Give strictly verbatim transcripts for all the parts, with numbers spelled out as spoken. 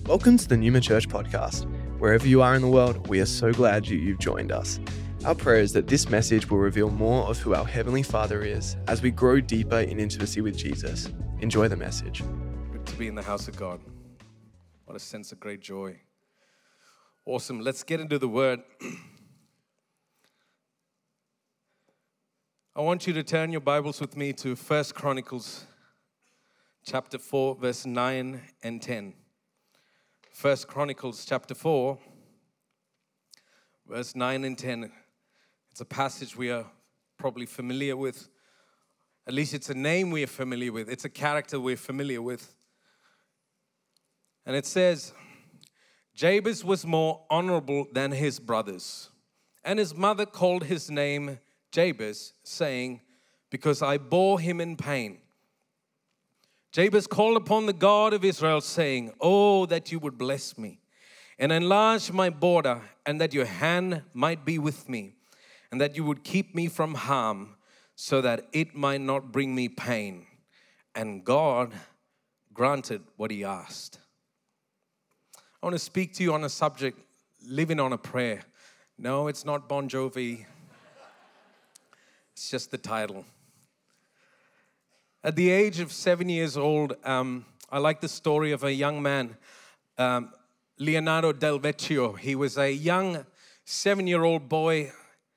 Welcome to the Newman Church podcast. Wherever you are in the world, we are so glad you, you've joined us. Our prayer is that this message will reveal more of who our Heavenly Father is as we grow deeper in intimacy with Jesus. Enjoy the message. Good to be in the house of God. What a sense of great joy. Awesome. Let's get into the Word. I want you to turn your Bibles with me to First Chronicles chapter four, verse nine and ten. First Chronicles chapter four, verse nine and ten. It's a passage we are probably familiar with. At least it's a name we are familiar with. It's a character we're familiar with. And it says, Jabez was more honorable than his brothers, and his mother called his name Jabez, saying, because I bore him in pain. Jabez called upon the God of Israel, saying, oh, that you would bless me and enlarge my border, and that your hand might be with me, and that you would keep me from harm, so that it might not bring me pain. And God granted what he asked. I want to speak to you on a subject, living on a prayer. No, it's not Bon Jovi. It's just the title. At the age of seven years old, um, I like the story of a young man, um, Leonardo Del Vecchio. He was a young seven-year-old boy.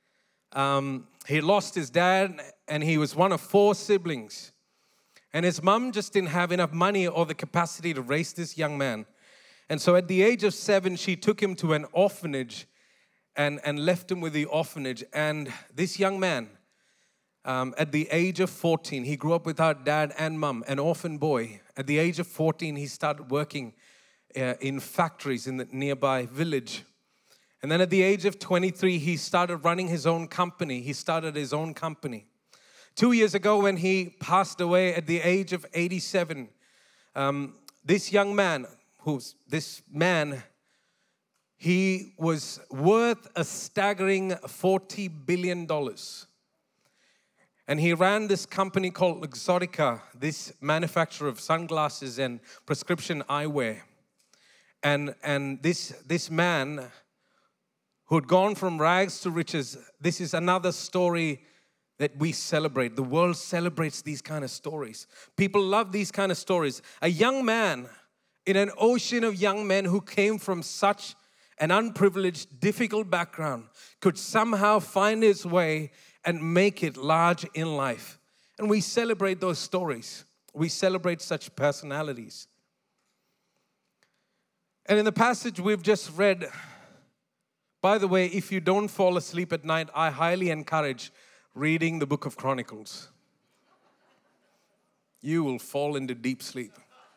Um, he lost his dad, and he was one of four siblings. And his mom just didn't have enough money or the capacity to raise this young man. And so at the age of seven, she took him to an orphanage and, and left him with the orphanage. And this young man, Um, at the age of fourteen, he grew up without dad and mom, an orphan boy. At the age of fourteen, he started working uh, in factories in the nearby village. And then at the age of twenty-three, he started running his own company. He started his own company. Two years ago, when he passed away at the age of eighty-seven, um, this young man, who's this man, he was worth a staggering forty billion dollars. And he ran this company called Luxottica, this manufacturer of sunglasses and prescription eyewear. And, and this, this man who had gone from rags to riches, this is another story that we celebrate. The world celebrates these kind of stories. People love these kind of stories. A young man in an ocean of young men who came from such an unprivileged, difficult background could somehow find his way and make it large in life. And we celebrate those stories. We celebrate such personalities. And in the passage we've just read, by the way, if you don't fall asleep at night, I highly encourage reading the book of Chronicles. You will fall into deep sleep.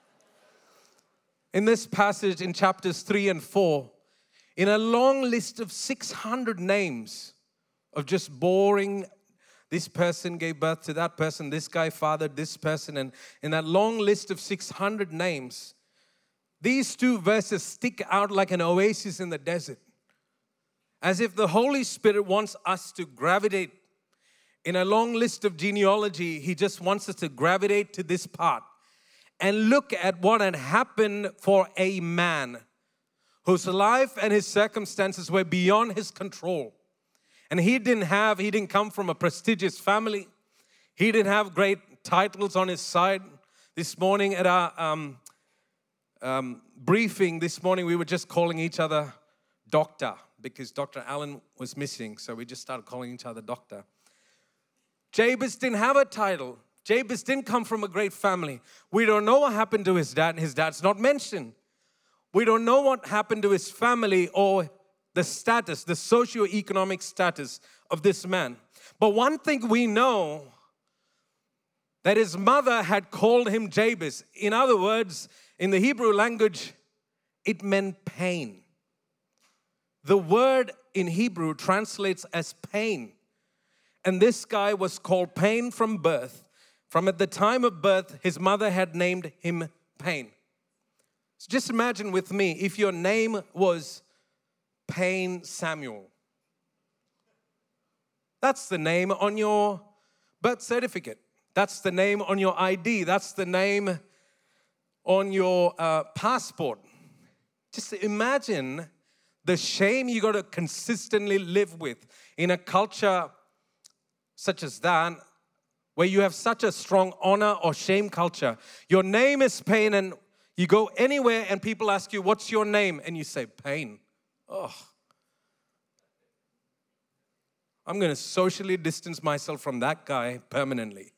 In this passage, in chapters three and four, in a long list of six hundred names, of just boring, this person gave birth to that person, this guy fathered this person, and in that long list of six hundred names, these two verses stick out like an oasis in the desert. As if the Holy Spirit wants us to gravitate. In a long list of genealogy, He just wants us to gravitate to this part and look at what had happened for a man whose life and his circumstances were beyond his control. And he didn't have, he didn't come from a prestigious family. He didn't have great titles on his side. This morning at our um, um, briefing, this morning we were just calling each other doctor because Doctor Allen was missing. So we just started calling each other doctor. Jabez didn't have a title. Jabez didn't come from a great family. We don't know what happened to his dad, and his dad's not mentioned. We don't know what happened to his family or the status, the socioeconomic status of this man. But one thing we know, that his mother had called him Jabez. In other words, in the Hebrew language, it meant pain. The word in Hebrew translates as pain. And this guy was called Pain from birth. From at the time of birth, his mother had named him Pain. So just imagine with me, if your name was Pain Samuel. That's the name on your birth certificate. That's the name on your I D. That's the name on your uh, passport. Just imagine the shame you got to consistently live with in a culture such as that, where you have such a strong honor or shame culture. Your name is Pain, and you go anywhere and people ask you, what's your name? And you say, Pain. Oh. I'm going to socially distance myself from that guy permanently.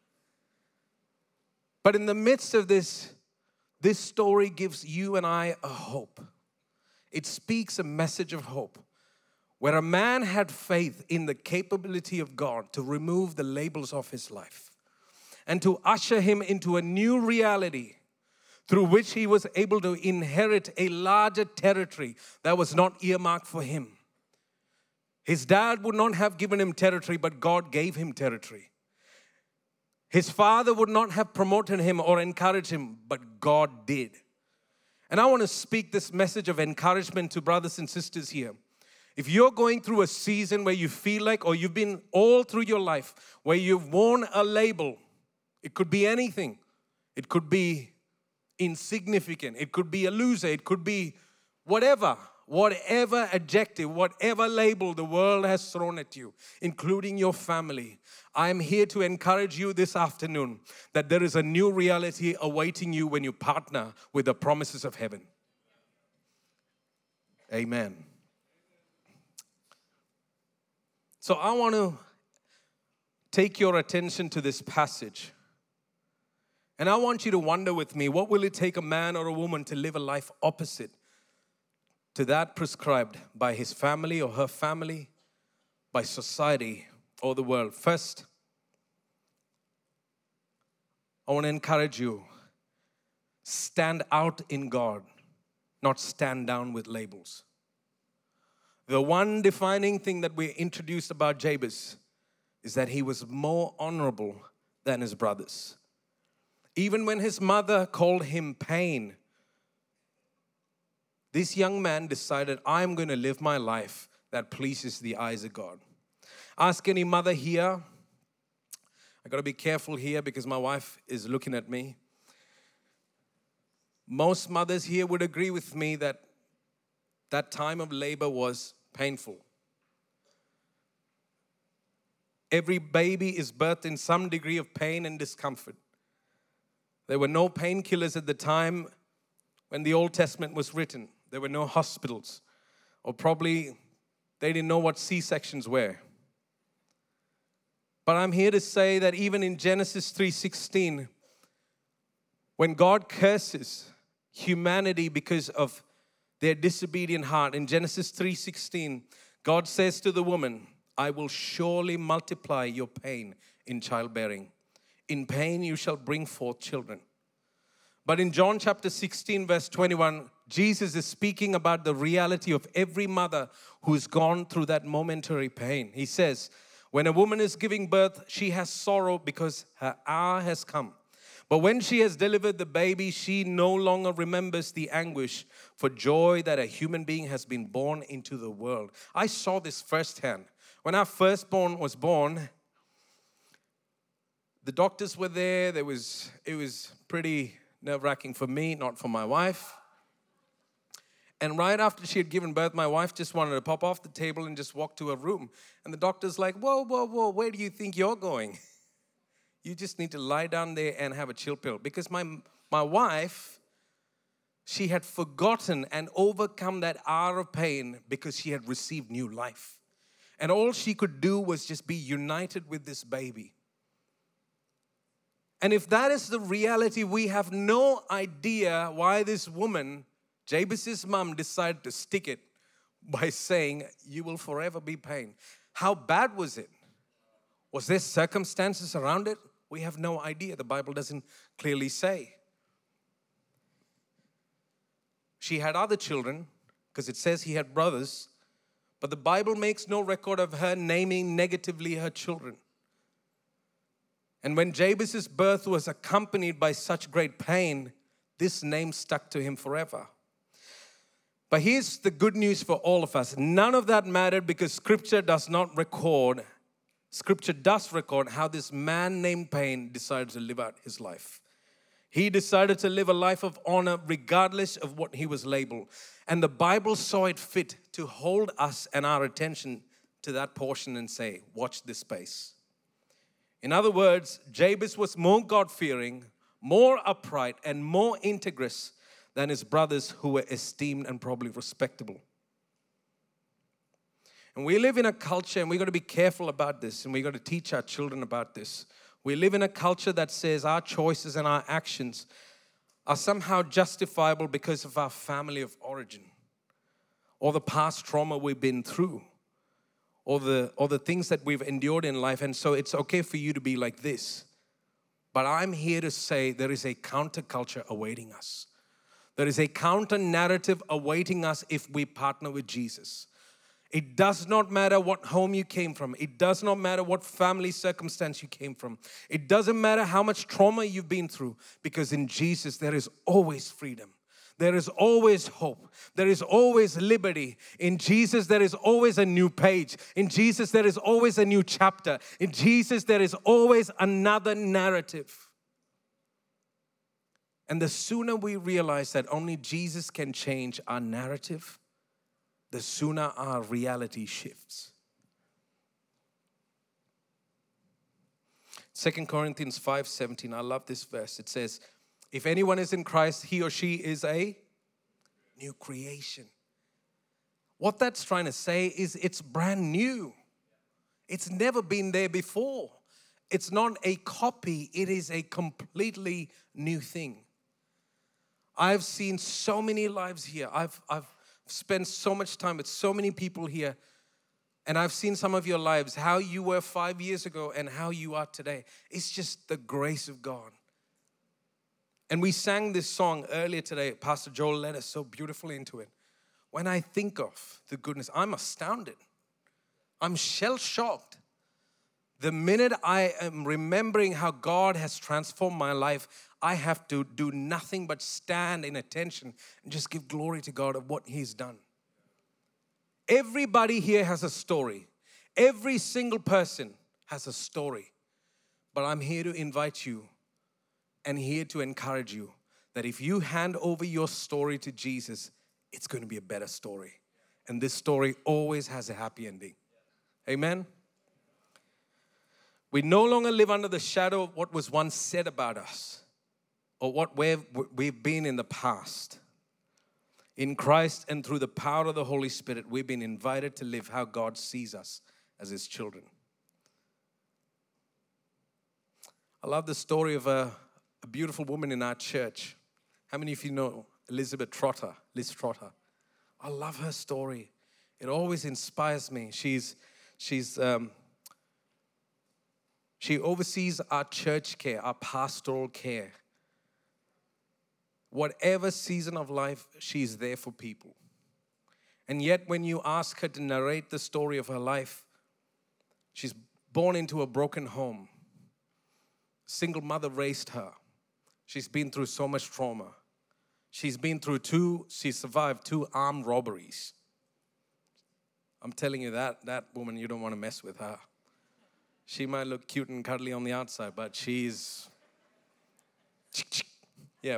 But in the midst of this, this story gives you and I a hope. It speaks a message of hope, where a man had faith in the capability of God to remove the labels of his life and to usher him into a new reality through which he was able to inherit a larger territory that was not earmarked for him. His dad would not have given him territory, but God gave him territory. His father would not have promoted him or encouraged him, but God did. And I want to speak this message of encouragement to brothers and sisters here. If you're going through a season where you feel like, or you've been all through your life, where you've worn a label, it could be anything. It could be insignificant. It could be a loser. It could be whatever. Whatever adjective, whatever label the world has thrown at you, including your family, I'm here to encourage you this afternoon that there is a new reality awaiting you when you partner with the promises of heaven. Amen. So I want to take your attention to this passage. And I want you to wonder with me, what will it take a man or a woman to live a life opposite to that prescribed by his family or her family, by society or the world? First, I want to encourage you, stand out in God, not stand down with labels. The one defining thing that we introduced about Jabez is that he was more honorable than his brothers. Even when his mother called him Pain, this young man decided, I'm going to live my life that pleases the eyes of God. Ask any mother here. I got to be careful here because my wife is looking at me. Most mothers here would agree with me that that time of labor was painful. Every baby is birthed in some degree of pain and discomfort. There were no painkillers at the time when the Old Testament was written. There were no hospitals, or probably they didn't know what C-sections were. But I'm here to say that even in Genesis three sixteen, when God curses humanity because of their disobedient heart, in Genesis three sixteen, God says to the woman, I will surely multiply your pain in childbearing. In pain you shall bring forth children. But in John chapter sixteen, verse twenty-one, Jesus is speaking about the reality of every mother who's gone through that momentary pain. He says, when a woman is giving birth, she has sorrow because her hour has come. But when she has delivered the baby, she no longer remembers the anguish for joy that a human being has been born into the world. I saw this firsthand. When our firstborn was born, the doctors were there. There was, it was pretty nerve-wracking for me, not for my wife. And right after she had given birth, my wife just wanted to pop off the table and just walk to her room. And the doctor's like, whoa, whoa, whoa, where do you think you're going? You just need to lie down there and have a chill pill. Because my, my wife, she had forgotten and overcome that hour of pain because she had received new life. And all she could do was just be united with this baby. And if that is the reality, we have no idea why this woman, Jabez's mom, decided to stick it by saying, you will forever be pain. How bad was it? Was there circumstances around it? We have no idea. The Bible doesn't clearly say. She had other children, because it says he had brothers, but the Bible makes no record of her naming negatively her children. And when Jabez's birth was accompanied by such great pain, this name stuck to him forever. But here's the good news for all of us. None of that mattered because Scripture does not record, Scripture does record how this man named Pain decided to live out his life. He decided to live a life of honor regardless of what he was labeled. And the Bible saw it fit to hold us and our attention to that portion and say, watch this space. In other words, Jabez was more God-fearing, more upright, and more integrous than his brothers who were esteemed and probably respectable. And we live in a culture, and we've got to be careful about this, and we've got to teach our children about this. We live in a culture that says our choices and our actions are somehow justifiable because of our family of origin, or the past trauma we've been through, or the, or the things that we've endured in life. And so it's okay for you to be like this. But I'm here to say there is a counterculture awaiting us. There is a counter narrative awaiting us if we partner with Jesus. It does not matter what home you came from. It does not matter what family circumstance you came from. It doesn't matter how much trauma you've been through, because in Jesus there is always freedom. There is always hope. There is always liberty. In Jesus there is always a new page. In Jesus there is always a new chapter. In Jesus there is always another narrative. And the sooner we realize that only Jesus can change our narrative, the sooner our reality shifts. Second Corinthians five seventeen, I love this verse. It says, if anyone is in Christ, he or she is a new creation. What that's trying to say is it's brand new. It's never been there before. It's not a copy, it is a completely new thing. I've seen so many lives here. I've, I've spent so much time with so many people here. And I've seen some of your lives, how you were five years ago and how you are today. It's just the grace of God. And we sang this song earlier today. Pastor Joel led us so beautifully into it. When I think of the goodness, I'm astounded. I'm shell-shocked. The minute I am remembering how God has transformed my life, I have to do nothing but stand in attention and just give glory to God of what He's done. Everybody here has a story. Every single person has a story. But I'm here to invite you and here to encourage you that if you hand over your story to Jesus, it's going to be a better story. And this story always has a happy ending. Amen? We no longer live under the shadow of what was once said about us or what we've, we've been in the past. In Christ and through the power of the Holy Spirit, we've been invited to live how God sees us as His children. I love the story of a, a beautiful woman in our church. How many of you know Elizabeth Trotter, Liz Trotter? I love her story. It always inspires me. She's, she's, um, she oversees our church care, our pastoral care. Whatever season of life, she's there for people. And yet when you ask her to narrate the story of her life, she's born into a broken home. Single mother raised her. She's been through so much trauma. She's been through two, she survived two armed robberies. I'm telling you that, that woman, you don't want to mess with her. She might look cute and cuddly on the outside, but she's, yeah.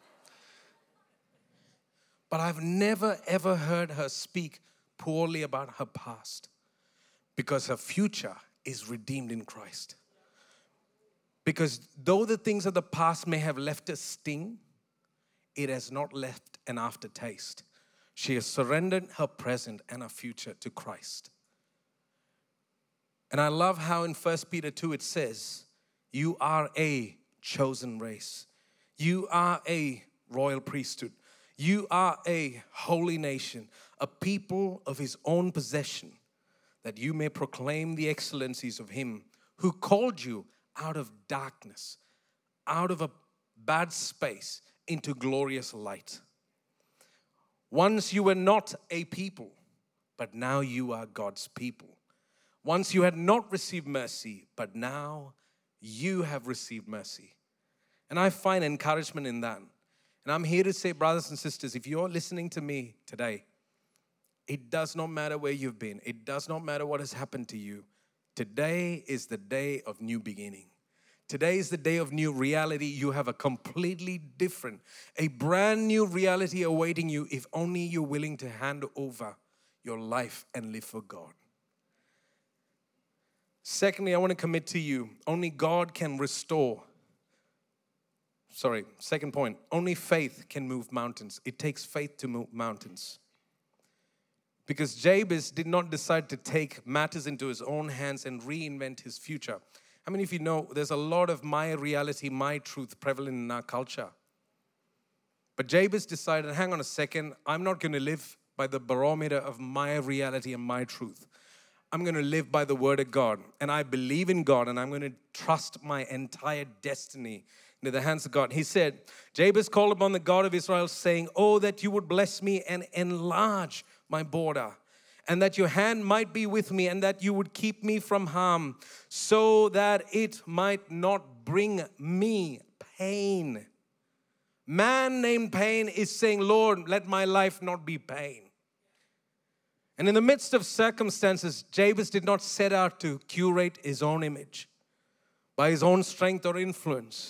But I've never ever heard her speak poorly about her past because her future is redeemed in Christ. Because though the things of the past may have left a sting, it has not left an aftertaste. She has surrendered her present and her future to Christ. And I love how in First Peter two it says, you are a chosen race. You are a royal priesthood. You are a holy nation, a people of His own possession, that you may proclaim the excellencies of Him who called you out of darkness, out of a bad space, into glorious light. Once you were not a people, but now you are God's people. Once you had not received mercy, but now you have received mercy. And I find encouragement in that. And I'm here to say, brothers and sisters, if you're listening to me today, it does not matter where you've been. It does not matter what has happened to you. Today is the day of new beginning. Today is the day of new reality. You have a completely different, a brand new reality awaiting you if only you're willing to hand over your life and live for God. Secondly, I want to commit to you, only God can restore. Sorry, second point, only faith can move mountains. It takes faith to move mountains. Because Jabez did not decide to take matters into his own hands and reinvent his future. How many of you know there's a lot of my reality, my truth prevalent in our culture? But Jabez decided, hang on a second, I'm not going to live by the barometer of my reality and my truth. I'm going to live by the word of God. And I believe in God, and I'm going to trust my entire destiny into the hands of God. He said, Jabez called upon the God of Israel, saying, oh, that you would bless me and enlarge my border, and that your hand might be with me, and that you would keep me from harm, so that it might not bring me pain. Man named Pain is saying, Lord, let my life not be pain. And in the midst of circumstances, Jabez did not set out to curate his own image by his own strength or influence.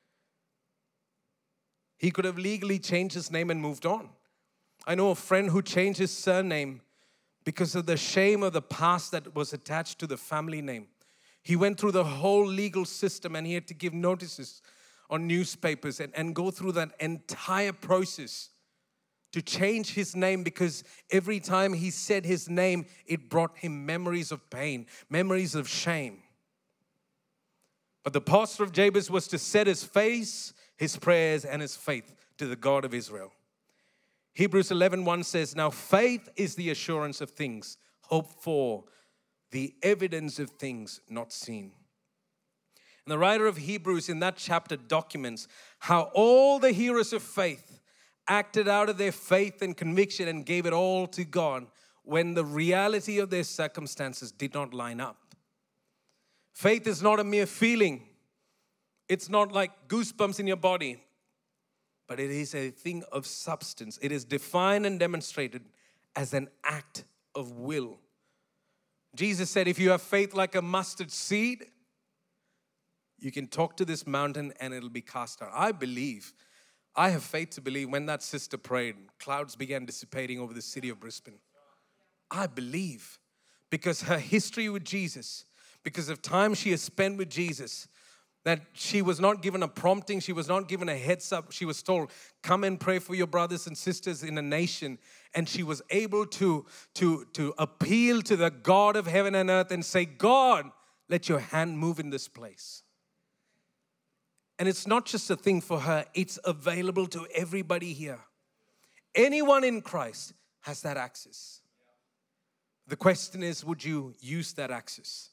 He could have legally changed his name and moved on. I know a friend who changed his surname because of the shame of the past that was attached to the family name. He went through the whole legal system and he had to give notices on newspapers and, and go through that entire process to change his name, because every time he said his name, it brought him memories of pain, memories of shame. But the posture of Jabez was to set his face, his prayers, and his faith to the God of Israel. Hebrews eleven one says, now faith is the assurance of things hoped for, the evidence of things not seen. And the writer of Hebrews in that chapter documents how all the heroes of faith acted out of their faith and conviction and gave it all to God when the reality of their circumstances did not line up. Faith is not a mere feeling. It's not like goosebumps in your body. But it is a thing of substance. It is defined and demonstrated as an act of will. Jesus said, if you have faith like a mustard seed, you can talk to this mountain and it'll be cast out. I believe, I have faith to believe when that sister prayed, clouds began dissipating over the city of Brisbane. I believe because her history with Jesus, because of time she has spent with Jesus, that she was not given a prompting, she was not given a heads up. She was told, come and pray for your brothers and sisters in a nation. And she was able to, to, to appeal to the God of heaven and earth and say, God, let your hand move in this place. And it's not just a thing for her, it's available to everybody here. Anyone in Christ has that access. The question is, would you use that access?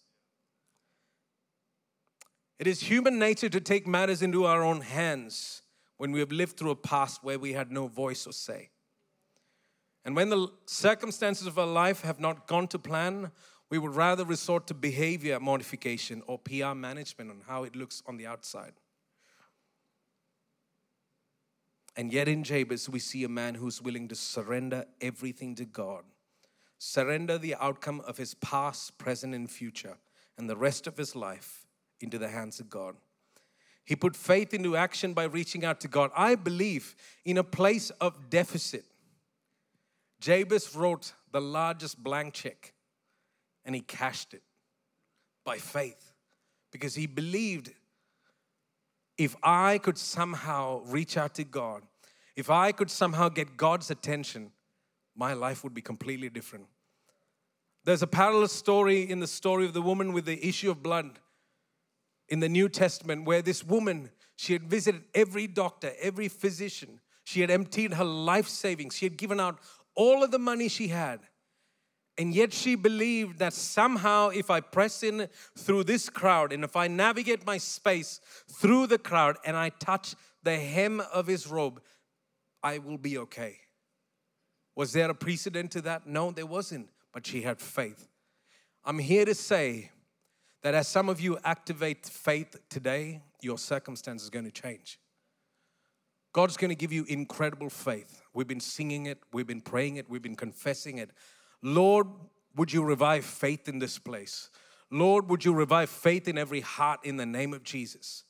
It is human nature to take matters into our own hands when we have lived through a past where we had no voice or say. And when the circumstances of our life have not gone to plan, we would rather resort to behavior modification or P R management on how it looks on the outside. And yet in Jabez, we see a man who's willing to surrender everything to God. Surrender the outcome of his past, present, and future, and the rest of his life into the hands of God. He put faith into action by reaching out to God. I believe in a place of deficit, Jabez wrote the largest blank check and he cashed it by faith because he believed if I could somehow reach out to God, if I could somehow get God's attention, my life would be completely different. There's a parallel story in the story of the woman with the issue of blood in the New Testament, where this woman, she had visited every doctor, every physician. She had emptied her life savings. She had given out all of the money she had. And yet she believed that somehow if I press in through this crowd and if I navigate my space through the crowd and I touch the hem of his robe, I will be okay. Was there a precedent to that? No, there wasn't. But she had faith. I'm here to say that as some of you activate faith today, your circumstance is going to change. God's going to give you incredible faith. We've been singing it, we've been praying it, we've been confessing it. Lord, would you revive faith in this place? Lord, would you revive faith in every heart in the name of Jesus?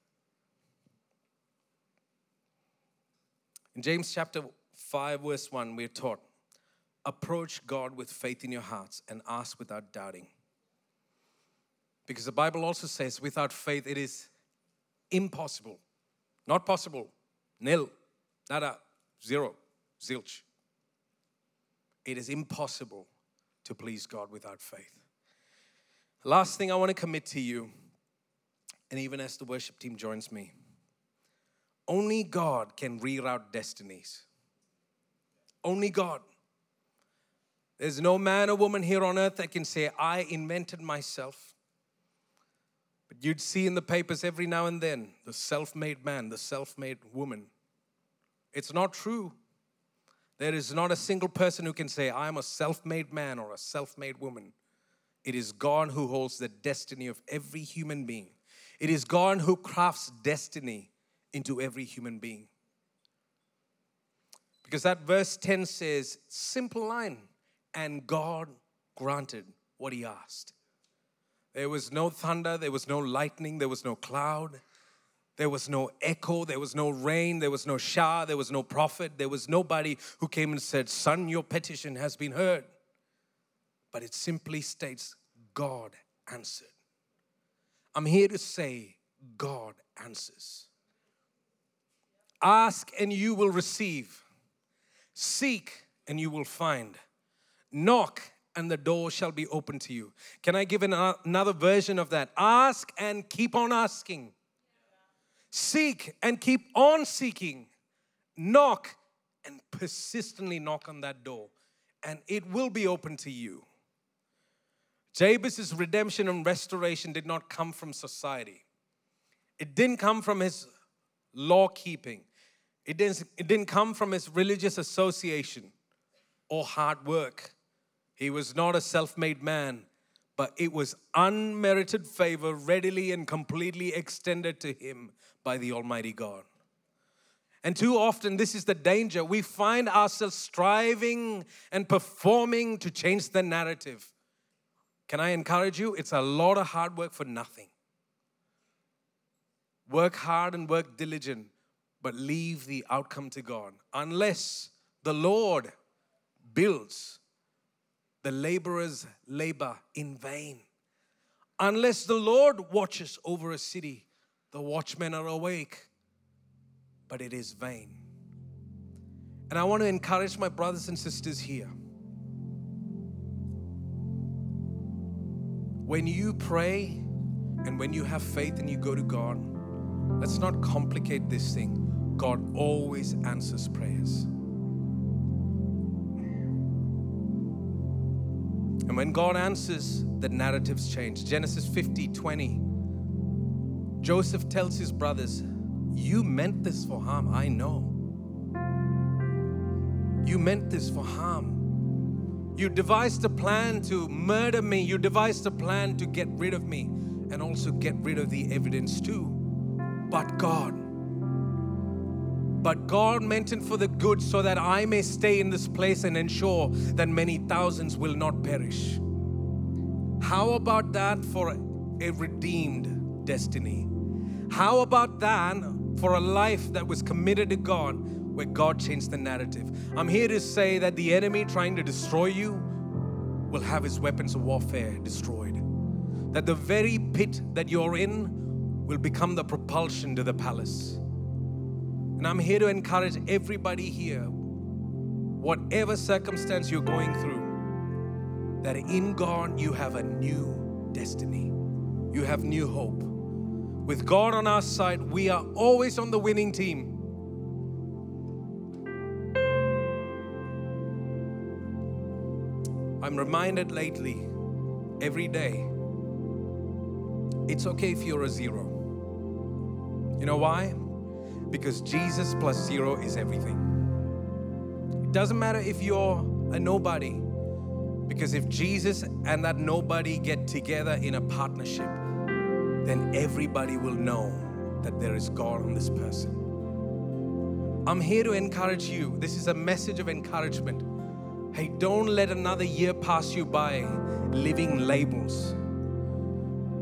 In James chapter five, verse one, we're taught, approach God with faith in your hearts and ask without doubting. Because the Bible also says, without faith, it is impossible. Not possible. Nil. Nada. Zero. Zilch. It is impossible to please God without faith. Last thing I want to commit to you, and even as the worship team joins me, only God can reroute destinies. Only God. There's no man or woman here on earth that can say, I invented myself. But you'd see in the papers every now and then, the self-made man, the self-made woman. It's not true. There is not a single person who can say, I'm a self-made man or a self-made woman. It is God who holds the destiny of every human being. It is God who crafts destiny into every human being. Because that verse ten says, simple line, and God granted what he asked. There was no thunder, there was no lightning, there was no cloud, there was no echo, there was no rain, there was no shower, there was no prophet, there was nobody who came and said, son, your petition has been heard. But it simply states, God answered. I'm here to say, God answers. Ask and you will receive. Seek and you will find. Knock and the door shall be open to you. Can I give an, uh, another version of that? Ask and keep on asking. Seek and keep on seeking. Knock and persistently knock on that door. And it will be open to you. Jabez's redemption and restoration did not come from society. It didn't come from his law keeping. It didn't, it didn't come from his religious association or hard work. He was not a self-made man, but it was unmerited favor readily and completely extended to him by the Almighty God. And too often, this is the danger. We find ourselves striving and performing to change the narrative. Can I encourage you? It's a lot of hard work for nothing. Work hard and work diligent, but leave the outcome to God. Unless the Lord builds, the laborers labor in vain. Unless the Lord watches over a city, the watchmen are awake, but it is vain. And I want to encourage my brothers and sisters here. When you pray and when you have faith and you go to God, let's not complicate this thing. God always answers prayers. And when God answers, the narratives change. Genesis fifty twenty. Joseph tells his brothers, you meant this for harm, I know. You meant this for harm. You devised a plan to murder me. You devised a plan to get rid of me and also get rid of the evidence too. But God, but God meant it for the good so that I may stay in this place and ensure that many thousands will not perish. How about that for a redeemed destiny? How about that for a life that was committed to God, where God changed the narrative? I'm here to say that the enemy trying to destroy you will have his weapons of warfare destroyed. That the very pit that you're in will become the propulsion to the palace. And I'm here to encourage everybody here, whatever circumstance you're going through, that in God you have a new destiny. You have new hope. With God on our side, we are always on the winning team. I'm reminded lately, every day, it's okay if you're a zero. You know why? Because Jesus plus zero is everything. It doesn't matter if you're a nobody, because if Jesus and that nobody get together in a partnership, then everybody will know that there is God on this person. I'm here to encourage you. This is a message of encouragement. Hey, don't let another year pass you by living labels.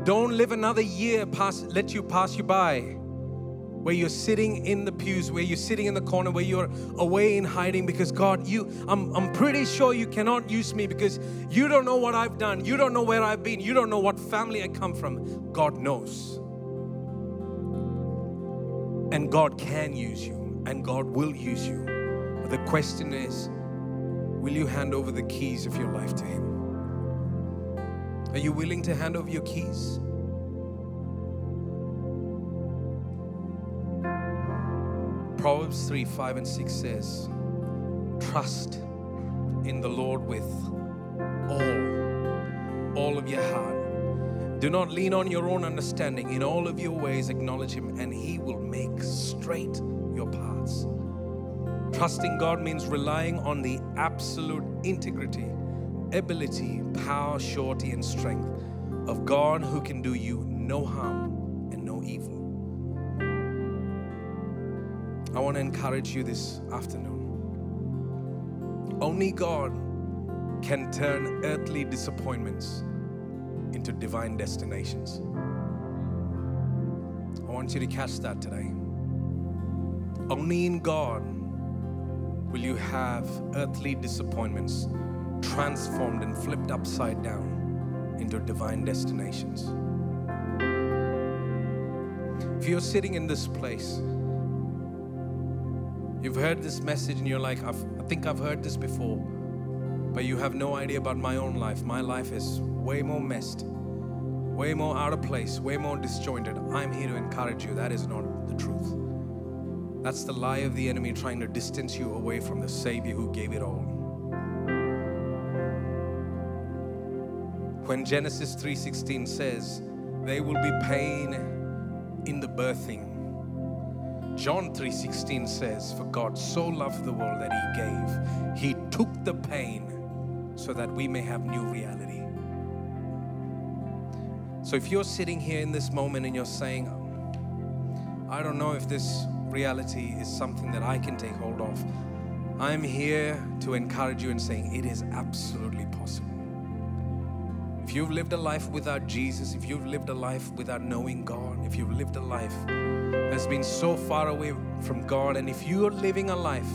Don't live another year pass, let you pass you by, where you're sitting in the pews, where you're sitting in the corner, where you're away in hiding because God, you, I'm, I'm pretty sure you cannot use me because you don't know what I've done. You don't know where I've been. You don't know what family I come from. God knows. And God can use you, and God will use you. But the question is, will you hand over the keys of your life to Him? Are you willing to hand over your keys? Proverbs three, five and six says, trust in the Lord with all, all of your heart. Do not lean on your own understanding. In all of your ways acknowledge Him, and He will make straight your paths. Trusting God means relying on the absolute integrity, ability, power, surety, and strength of God, who can do you no harm and no evil. I want to encourage you this afternoon. Only God can turn earthly disappointments into divine destinations. I want you to catch that today. Only in God will you have earthly disappointments transformed and flipped upside down into divine destinations. If you're sitting in this place, you've heard this message and you're like, I've, I think I've heard this before, but you have no idea about my own life. My life is way more messed, way more out of place, way more disjointed. I'm here to encourage you. That is not the truth. That's the lie of the enemy trying to distance you away from the Savior who gave it all. When Genesis three sixteen says, there will be pain in the birthing, John three sixteen says, for God so loved the world that He gave. He took the pain so that we may have new reality. So if you're sitting here in this moment and you're saying, I don't know if this reality is something that I can take hold of, I'm here to encourage you and saying it is absolutely possible. If you've lived a life without Jesus, if you've lived a life without knowing God, if you've lived a life that's been so far away from God, and if you're living a life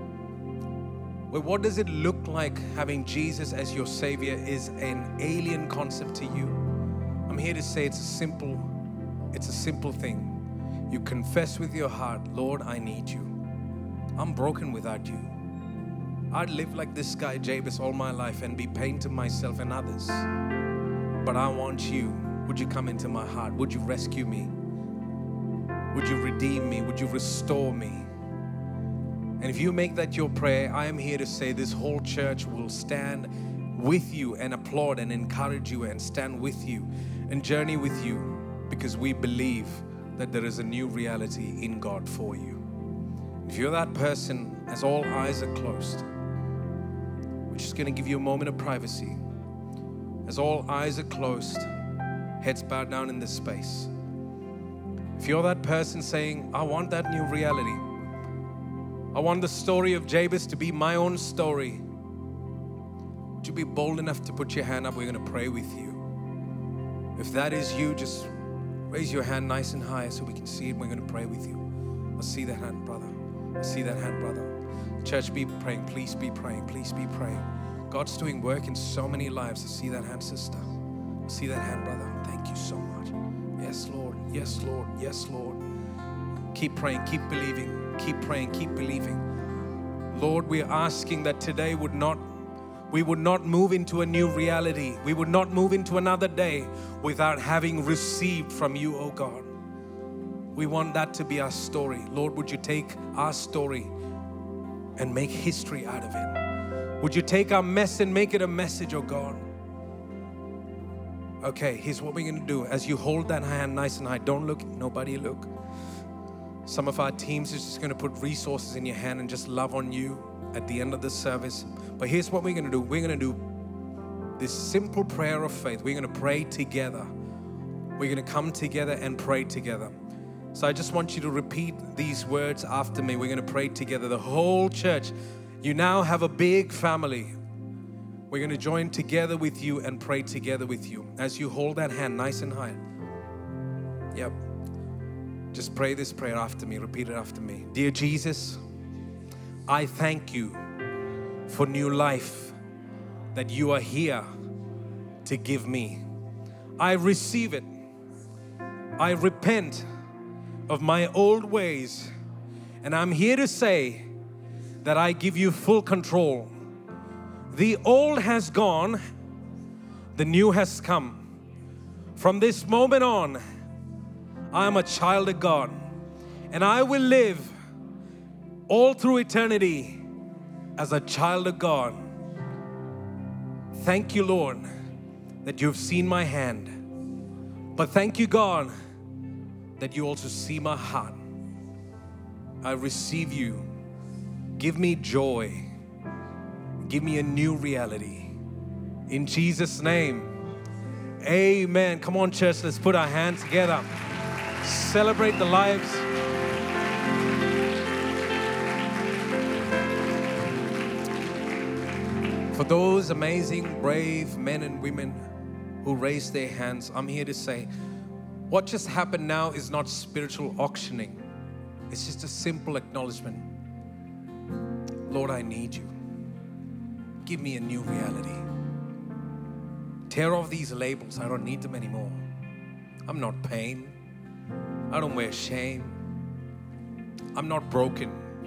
where what does it look like having Jesus as your Savior is an alien concept to you, I'm here to say it's a simple, it's a simple thing. You confess with your heart, Lord, I need you. I'm broken without you. I'd live like this guy Jabez all my life and be pain to myself and others. But I want you. Would you come into my heart? Would you rescue me? Would you redeem me? Would you restore me? And if you make that your prayer, I am here to say this whole church will stand with you and applaud and encourage you and stand with you and journey with you, because we believe that there is a new reality in God for you. If you're that person, as all eyes are closed, we're just going to give you a moment of privacy. As all eyes are closed, heads bowed down in this space. If you're that person saying, I want that new reality, I want the story of Jabez to be my own story, would you be bold enough to put your hand up? We're going to pray with you. If that is you, just raise your hand nice and high so we can see it. We're going to pray with you. I see that hand, brother. I see that hand, brother. Church, be praying. Please be praying. Please be praying. God's doing work in so many lives. I see that hand, sister. I see that hand, brother. Thank you so much. Yes, Lord. Yes, Lord. Yes, Lord. Keep praying. Keep believing. Keep praying. Keep believing. Lord, we're asking that today would not we would not move into a new reality. We would not move into another day without having received from you, oh God. We want that to be our story. Lord, would you take our story and make history out of it? Would you take our mess and make it a message, oh God? Okay, here's what we're going to do. As you hold that hand nice and high, don't look, nobody look. Some of our teams is just going to put resources in your hand and just love on you at the end of the service. But here's what we're going to do. We're going to do this simple prayer of faith. We're going to pray together. We're going to come together and pray together. So I just want you to repeat these words after me. We're going to pray together. The whole church, you now have a big family. We're going to join together with you and pray together with you. As you hold that hand nice and high. Yep. Just pray this prayer after me. Repeat it after me. Dear Jesus, I thank you for new life that you are here to give me. I receive it. I repent of my old ways, and I'm here to say that I give you full control. The old has gone, the new has come. From this moment on, I am a child of God, and I will live all through eternity as a child of God. Thank you, Lord, that you've seen my hand. But thank you, God, that you also see my heart. I receive you. Give me joy. Give me a new reality. In Jesus' name, amen. Come on, church, let's put our hands together. Celebrate the lives. For those amazing, brave men and women who raised their hands, I'm here to say, what just happened now is not spiritual auctioning. It's just a simple acknowledgement. Lord, I need you. Give me a new reality. Tear off these labels. I don't need them anymore. I'm not pain. I don't wear shame. I'm not broken.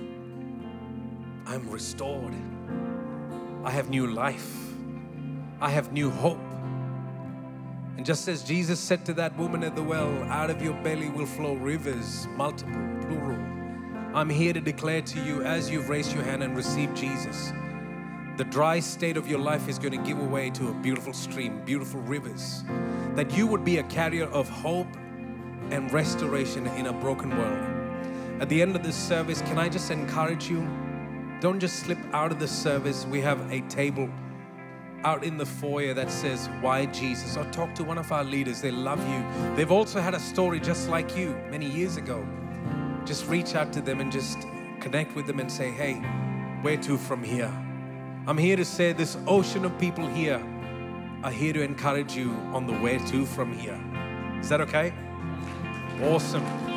I'm restored. I have new life. I have new hope. And just as Jesus said to that woman at the well, out of your belly will flow rivers, multiple, plural. I'm here to declare to you, as you've raised your hand and received Jesus, the dry state of your life is going to give way to a beautiful stream, beautiful rivers. That you would be a carrier of hope and restoration in a broken world. At the end of this service, can I just encourage you? Don't just slip out of the service. We have a table out in the foyer that says, why Jesus? Or talk to one of our leaders. They love you. They've also had a story just like you many years ago. Just reach out to them and just connect with them and say, hey, where to from here? I'm here to say this ocean of people here are here to encourage you on the where to from here. Is that okay? Awesome.